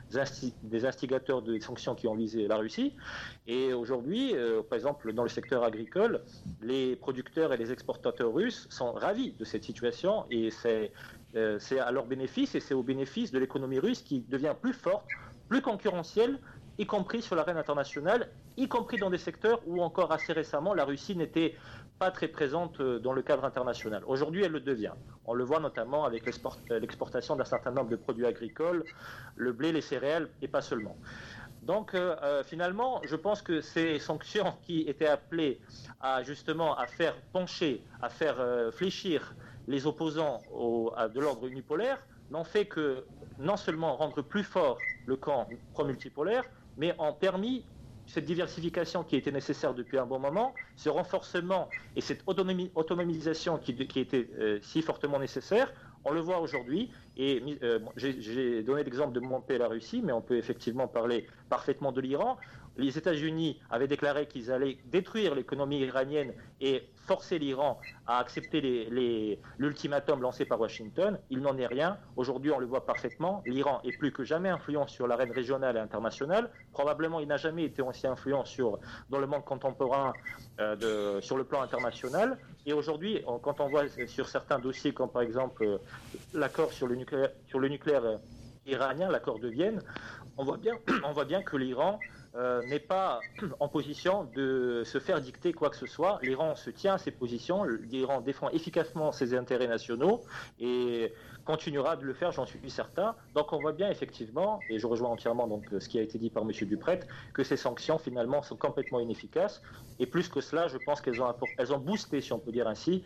des instigateurs des sanctions qui ont visé la Russie. Et aujourd'hui, par exemple, dans le secteur agricole, les producteurs et les exportateurs russes sont ravis de cette situation et c'est à leur bénéfice et c'est au bénéfice de l'économie russe qui devient plus forte, plus concurrentielle, y compris sur l'arène internationale, y compris dans des secteurs où encore assez récemment la Russie n'était pas très présente dans le cadre international. Aujourd'hui, elle le devient. On le voit notamment avec l'exportation d'un certain nombre de produits agricoles, le blé, les céréales et pas seulement. Donc finalement, je pense que ces sanctions qui étaient appelées à justement à faire pencher, à faire fléchir les opposants de l'ordre unipolaire n'ont fait que non seulement rendre plus fort le camp pro-multipolaire, mais ont permis cette diversification qui était nécessaire depuis un bon moment, ce renforcement et cette autonomisation qui était si fortement nécessaire. On le voit aujourd'hui, et j'ai donné l'exemple de mon pays, la Russie, mais on peut effectivement parler parfaitement de l'Iran. Les États-Unis avaient déclaré qu'ils allaient détruire l'économie iranienne et forcer l'Iran à accepter l'ultimatum lancé par Washington. Il n'en est rien. Aujourd'hui, on le voit parfaitement. L'Iran est plus que jamais influent sur l'arène régionale et internationale. Probablement, il n'a jamais été aussi influent dans le monde contemporain sur le plan international. Et aujourd'hui, quand on voit sur certains dossiers, comme par exemple l'accord sur le nucléaire iranien, l'accord de Vienne, on voit bien que l'Iran n'est pas en position de se faire dicter quoi que ce soit. L'Iran se tient à ses positions, l'Iran défend efficacement ses intérêts nationaux et continuera de le faire, j'en suis certain. Donc on voit bien effectivement, et je rejoins entièrement donc ce qui a été dit par M. Dupré, que ces sanctions finalement sont complètement inefficaces. Et plus que cela, je pense qu'elles ont boosté, si on peut dire ainsi,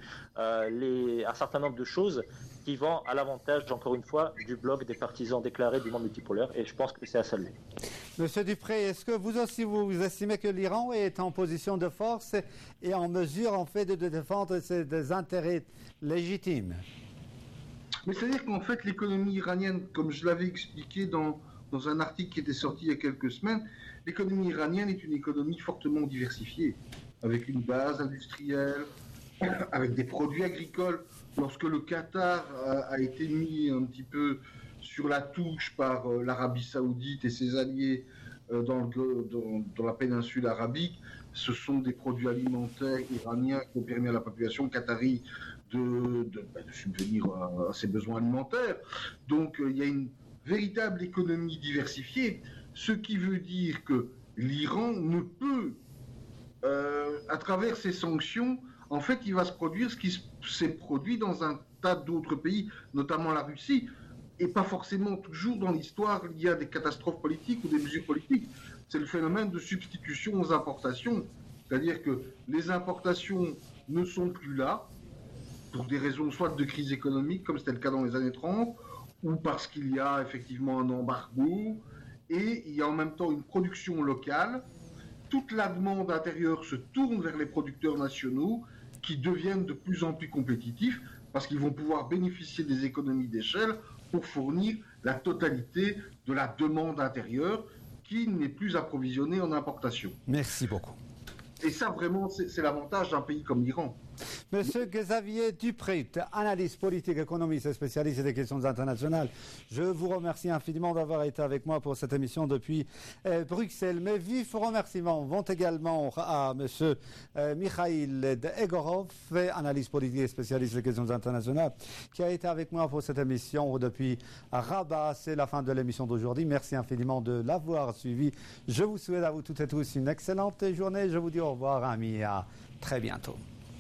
un certain nombre de choses qui vont à l'avantage, encore une fois, du bloc des partisans déclarés du monde multipolaire. Et je pense que c'est à saluer. Monsieur Dupré, est-ce que vous aussi vous estimez que l'Iran est en position de force et en mesure en fait de défendre ses intérêts légitimes? Mais c'est-à-dire qu'en fait l'économie iranienne, comme je l'avais expliqué dans un article qui était sorti il y a quelques semaines, l'économie iranienne est une économie fortement diversifiée, avec une base industrielle, avec des produits agricoles. Lorsque le Qatar a été mis un petit peu sur la touche par l'Arabie Saoudite et ses alliés dans la péninsule arabique, ce sont des produits alimentaires iraniens qui ont permis à la population qatari de subvenir à ses besoins alimentaires. Donc il y a une véritable économie diversifiée, ce qui veut dire que l'Iran ne peut, à travers ces sanctions, en fait, il va se produire ce qui s'est produit dans un tas d'autres pays, notamment la Russie. et pas forcément toujours dans l'histoire liée à des catastrophes politiques ou des mesures politiques. C'est le phénomène de substitution aux importations. C'est-à-dire que les importations ne sont plus là, pour des raisons soit de crise économique, comme c'était le cas dans les années 30, ou parce qu'il y a effectivement un embargo, et il y a en même temps une production locale. Toute la demande intérieure se tourne vers les producteurs nationaux qui deviennent de plus en plus compétitifs parce qu'ils vont pouvoir bénéficier des économies d'échelle pour fournir la totalité de la demande intérieure qui n'est plus approvisionnée en importation. Merci beaucoup. Et ça, vraiment, c'est l'avantage d'un pays comme l'Iran. Monsieur Xavier Dupré, analyste politique, économiste et spécialiste des questions internationales, je vous remercie infiniment d'avoir été avec moi pour cette émission depuis Bruxelles. Mes vifs remerciements vont également à monsieur Mikhail Egorov, analyste politique et spécialiste des questions internationales, qui a été avec moi pour cette émission depuis Rabat. C'est la fin de l'émission d'aujourd'hui. Merci infiniment de l'avoir suivi. Je vous souhaite à vous toutes et tous une excellente journée. Je vous dis au revoir, amis, à très bientôt.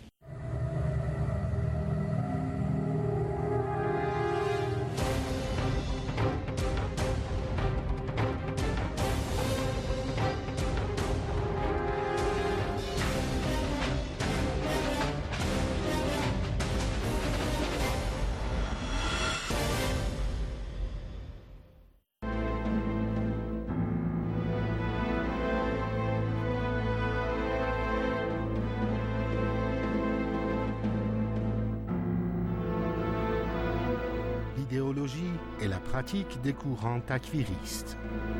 L'idéologie et la pratique des courants takfiristes.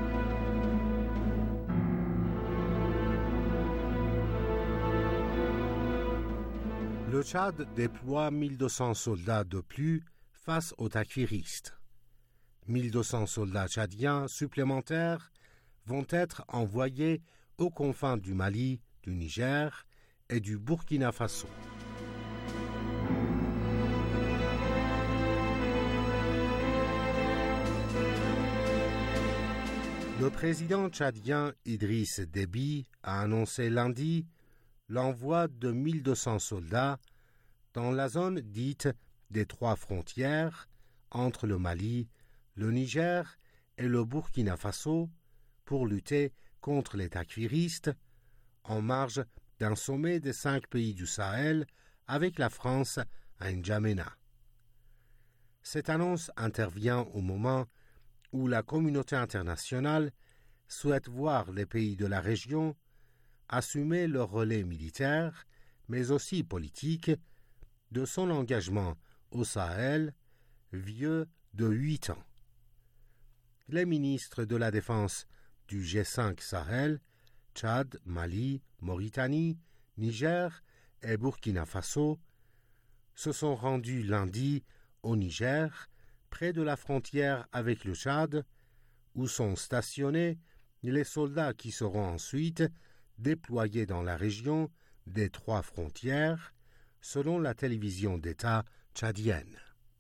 Le Tchad déploie 1200 soldats de plus face aux takfiristes. 1200 soldats tchadiens supplémentaires vont être envoyés aux confins du Mali, du Niger et du Burkina Faso. Le président tchadien Idriss Déby a annoncé lundi l'envoi de 1200 soldats dans la zone dite des trois frontières entre le Mali, le Niger et le Burkina Faso pour lutter contre les takfiristes en marge d'un sommet des 5 pays du Sahel avec la France à N'Djamena. Cette annonce intervient au moment où la communauté internationale souhaite voir les pays de la région assumer leur relais militaire, mais aussi politique, de son engagement au Sahel, vieux de 8 ans. Les ministres de la Défense du G5 Sahel, Tchad, Mali, Mauritanie, Niger et Burkina Faso, se sont rendus lundi au Niger, près de la frontière avec le Tchad, où sont stationnés les soldats qui seront ensuite déployés dans la région des trois frontières, selon la télévision d'État tchadienne.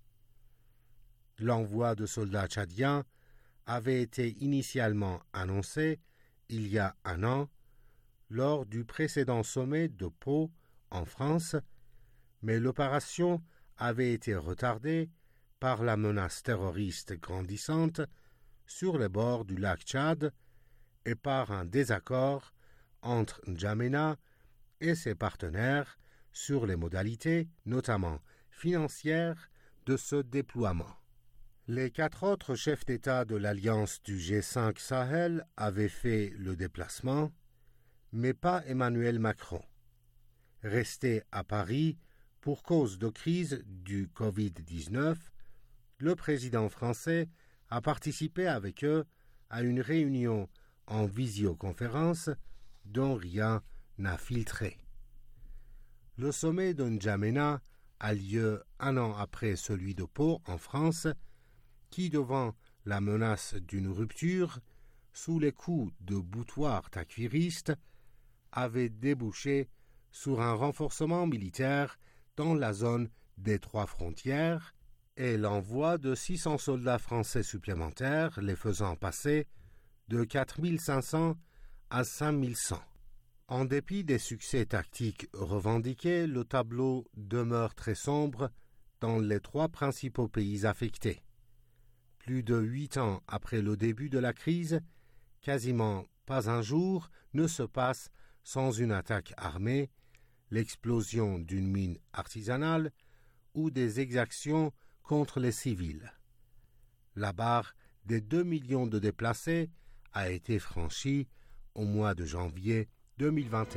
L'envoi de soldats tchadiens avait été initialement annoncé il y a un an, lors du précédent sommet de Pau en France, mais l'opération avait été retardée par la menace terroriste grandissante sur les bords du lac Tchad et par un désaccord entre N'Djamena et ses partenaires sur les modalités, notamment financières, de ce déploiement. Les 4 autres chefs d'État de l'alliance du G5 Sahel avaient fait le déplacement, mais pas Emmanuel Macron. Resté à Paris pour cause de crise du Covid-19, le président français a participé avec eux à une réunion en visioconférence dont rien n'a filtré. Le sommet de N'Djamena a lieu un an après celui de Pau en France, qui, devant la menace d'une rupture, sous les coups de boutoirs takfiristes, avait débouché sur un renforcement militaire dans la zone des trois frontières et l'envoi de 600 soldats français supplémentaires, les faisant passer de 4500 à 5100. En dépit des succès tactiques revendiqués, le tableau demeure très sombre dans les 3 principaux pays affectés. Plus de 8 ans après le début de la crise, quasiment pas un jour ne se passe sans une attaque armée, l'explosion d'une mine artisanale ou des exactions contre les civils. La barre des 2 millions de déplacés a été franchie au mois de janvier 2021.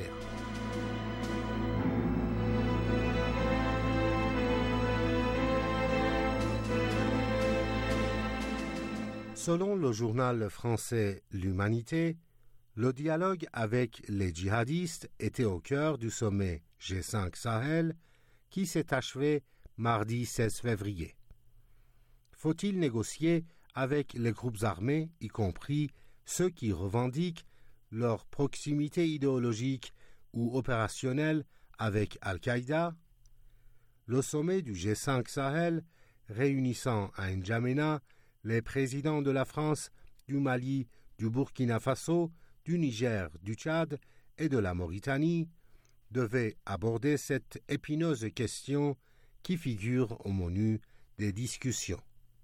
Selon le journal français L'Humanité, le dialogue avec les djihadistes était au cœur du sommet G5 Sahel qui s'est achevé mardi 16 février. Faut-il négocier avec les groupes armés, y compris ceux qui revendiquent leur proximité idéologique ou opérationnelle avec Al-Qaïda? Le sommet du G5 Sahel, réunissant à N'Djamena les présidents de la France, du Mali, du Burkina Faso, du Niger, du Tchad et de la Mauritanie, devait aborder cette épineuse question qui figure au menu des discussions.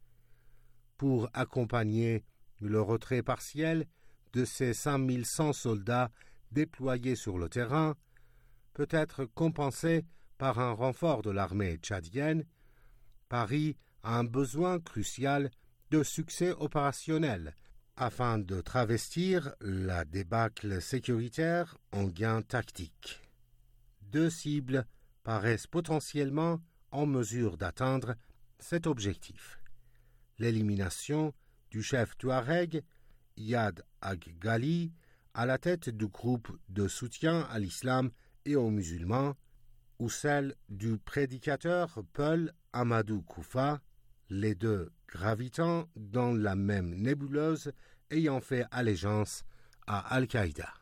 Pour accompagner le retrait partiel de ces 5100 soldats déployés sur le terrain, peut être compensé par un renfort de l'armée tchadienne, Paris a un besoin crucial de succès opérationnel afin de travestir la débâcle sécuritaire en gain tactique. 2 cibles paraissent potentiellement en mesure d'atteindre cet objectif. L'élimination du chef touareg Iyad Ag-Ghali à la tête du groupe de soutien à l'islam et aux musulmans, ou celle du prédicateur Peul Amadou Koufa, les deux gravitant dans la même nébuleuse ayant fait allégeance à Al-Qaïda.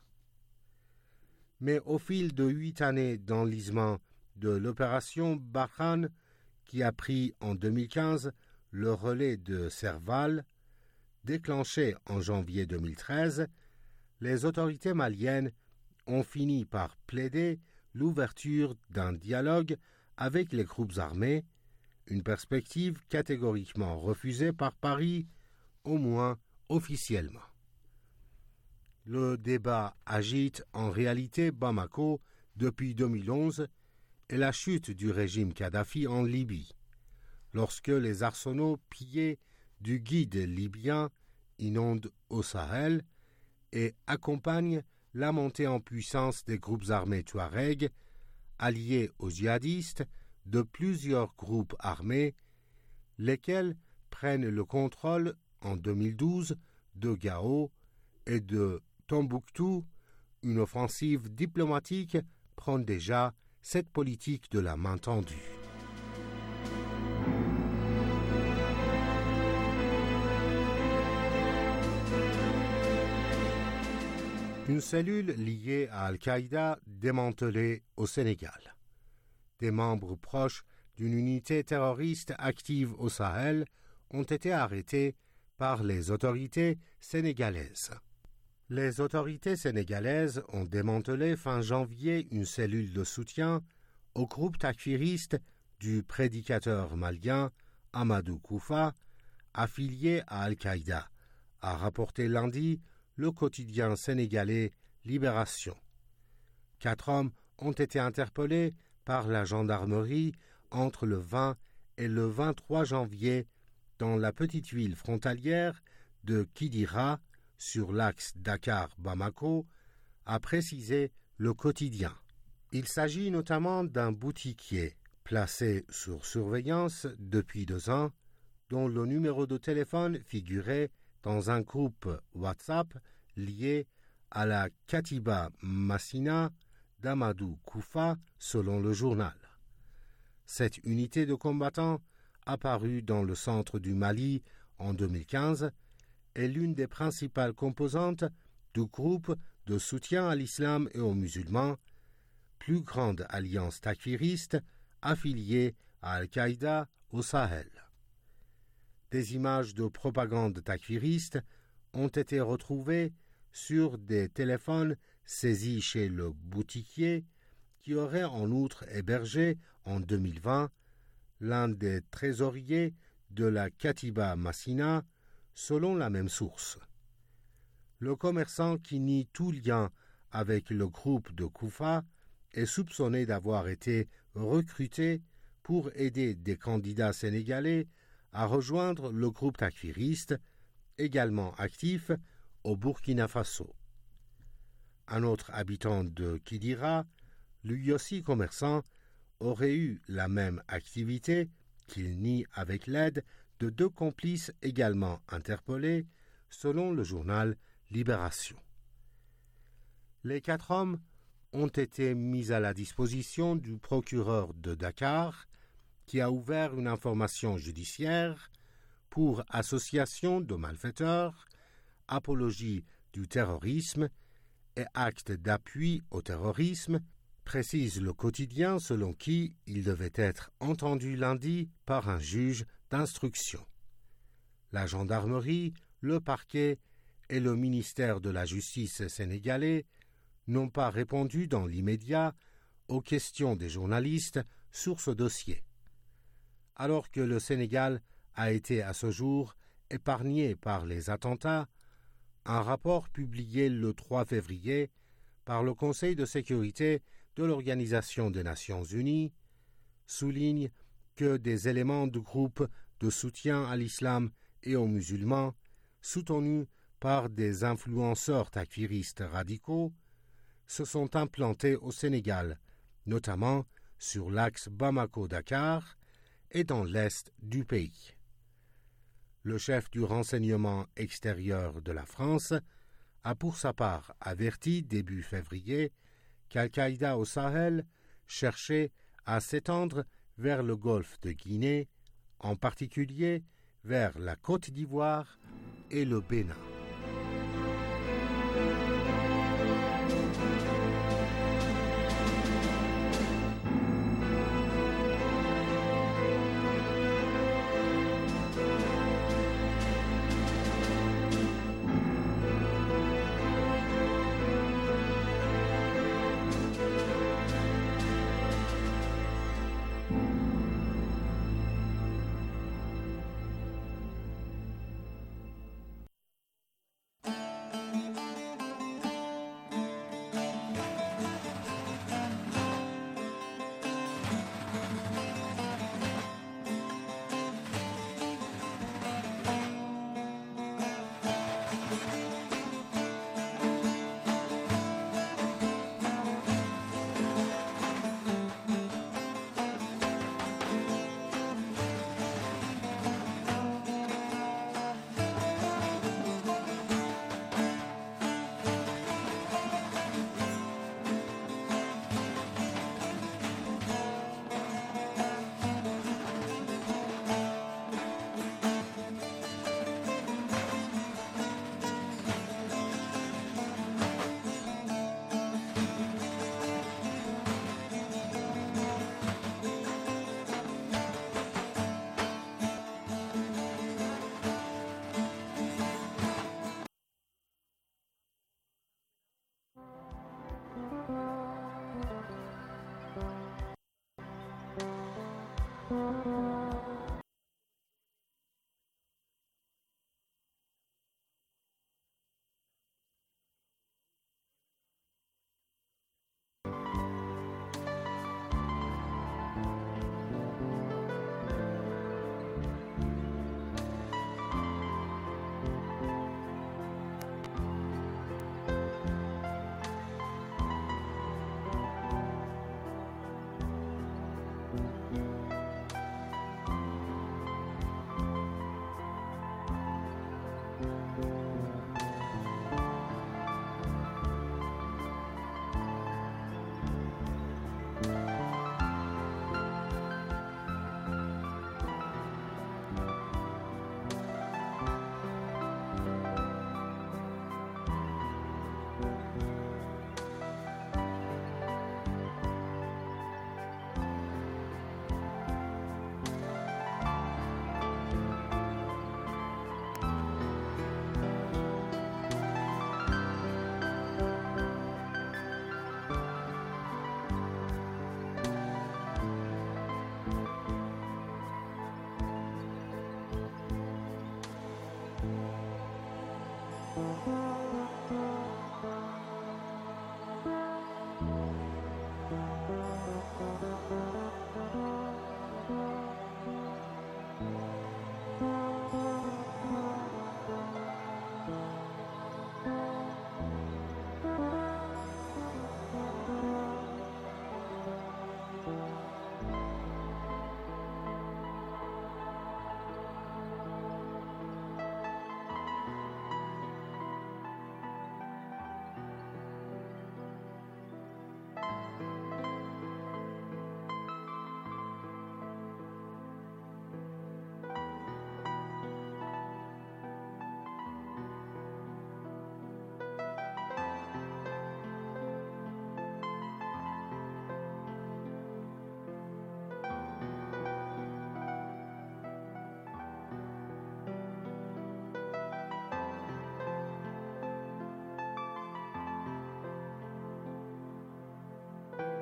Mais au fil de 8 années d'enlisement de l'opération Barkhane, qui a pris en 2015 le relais de Serval, déclenché en janvier 2013, les autorités maliennes ont fini par plaider l'ouverture d'un dialogue avec les groupes armés, une perspective catégoriquement refusée par Paris, au moins officiellement. Le débat agite en réalité Bamako depuis 2011 et la chute du régime Kadhafi en Libye, lorsque les arsenaux pillés du guide libyen inondent au Sahel et accompagnent la montée en puissance des groupes armés touaregs, alliés aux djihadistes de plusieurs groupes armés, lesquels prennent le contrôle en 2012 de Gao et de Tombouctou. Une offensive diplomatique prend déjà cette politique de la main tendue. Une cellule liée à Al-Qaïda démantelée au Sénégal. Des membres proches d'une unité terroriste active au Sahel ont été arrêtés par les autorités sénégalaises. Les autorités sénégalaises ont démantelé fin janvier une cellule de soutien au groupe takfiriste du prédicateur malien Amadou Koufa, affilié à Al-Qaïda, a rapporté lundi le quotidien sénégalais Libération. 4 hommes ont été interpellés par la gendarmerie entre le 20 et le 23 janvier dans la petite ville frontalière de Kidira, sur l'axe Dakar-Bamako, a précisé le quotidien. Il s'agit notamment d'un boutiquier placé sur surveillance depuis 2 ans, dont le numéro de téléphone figurait dans un groupe WhatsApp lié à la Katiba Massina d'Amadou Koufa, selon le journal. Cette unité de combattants, apparue dans le centre du Mali en 2015, est l'une des principales composantes du groupe de soutien à l'islam et aux musulmans, plus grande alliance takfiriste affiliée à Al-Qaïda au Sahel. Des images de propagande takfiriste ont été retrouvées sur des téléphones saisis chez le boutiquier qui aurait en outre hébergé en 2020 l'un des trésoriers de la Katiba Massina, selon la même source. Le commerçant qui nie tout lien avec le groupe de Koufa est soupçonné d'avoir été recruté pour aider des candidats sénégalais à rejoindre le groupe takfiriste, également actif au Burkina Faso. Un autre habitant de Kidira, lui aussi commerçant, aurait eu la même activité qu'il nie avec l'aide de 2 complices également interpellés, selon le journal Libération. Les 4 hommes ont été mis à la disposition du procureur de Dakar, qui a ouvert une information judiciaire pour association de malfaiteurs, apologie du terrorisme et acte d'appui au terrorisme, précise le quotidien selon qui il devait être entendu lundi par un juge d'instruction. La gendarmerie, le parquet et le ministère de la Justice sénégalais n'ont pas répondu dans l'immédiat aux questions des journalistes sur ce dossier. Alors que le Sénégal a été à ce jour épargné par les attentats, un rapport publié le 3 février par le Conseil de sécurité de l'Organisation des Nations Unies souligne que des éléments du groupe de soutien à l'islam et aux musulmans, soutenus par des influenceurs takfiristes radicaux, se sont implantés au Sénégal, notamment sur l'axe Bamako-Dakar et dans l'est du pays. Le chef du renseignement extérieur de la France a pour sa part averti début février qu'Al-Qaïda au Sahel cherchait à s'étendre vers le golfe de Guinée, en particulier vers la Côte d'Ivoire et le Bénin.